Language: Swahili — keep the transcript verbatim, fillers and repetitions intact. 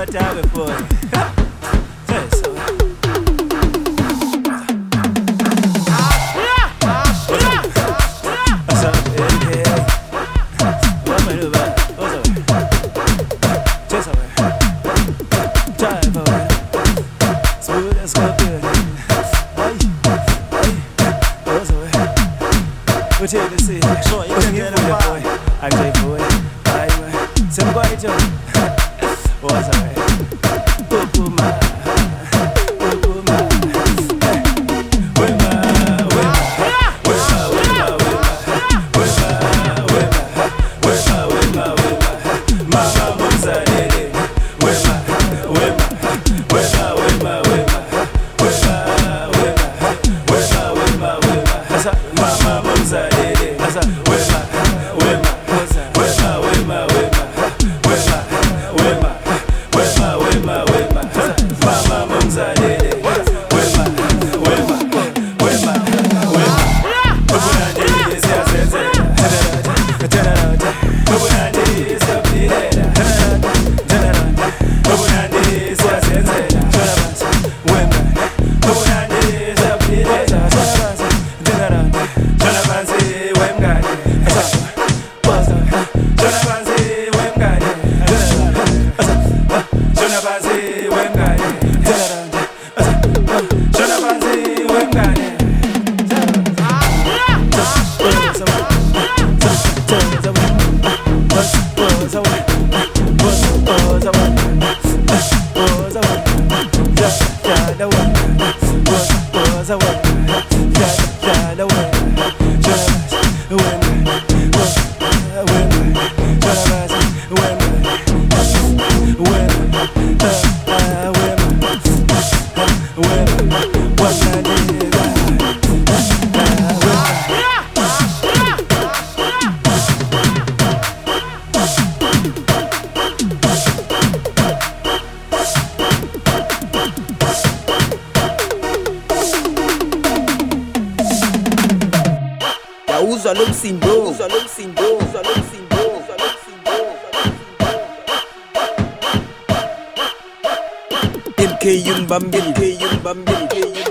batagwe boy. Yes. What's up, hey, hey. What am I doing? What's up? Just up. Drive away. Smooth as scorpion. Hey, hey. What's up? What you to see? Sure, you can get a boy. I'm J boy. I'm Sim boy Joe. What's up? Poo ma. Poo ma. Wema, wema. Wema, wema, wema. Wema, wema, wema. Mama mzalele. Wema, wema. Wema, wema, wema. Wema, wema. Wema, wema, wema. Asa mama mzalele. Asa wema, wema. Wema, wema, wema. Wema, wema. Wema, wema, wema. Asa mama mzalele. Wema, wema. Wema, wema. Ubunandi siyazenze. Ubunandi siyapilele. Ubunandi siyazenze. Wema. Ubunandi siyapilele. Jona banzi wemgani. Jona banzi wemgani. Jona banzi wemgani. Jona banzi wemgani. Usa look sindo, usa look sindo, usa look sindo, usa look sindo. M K Yun Bambil, K Yun Bambil, K Yun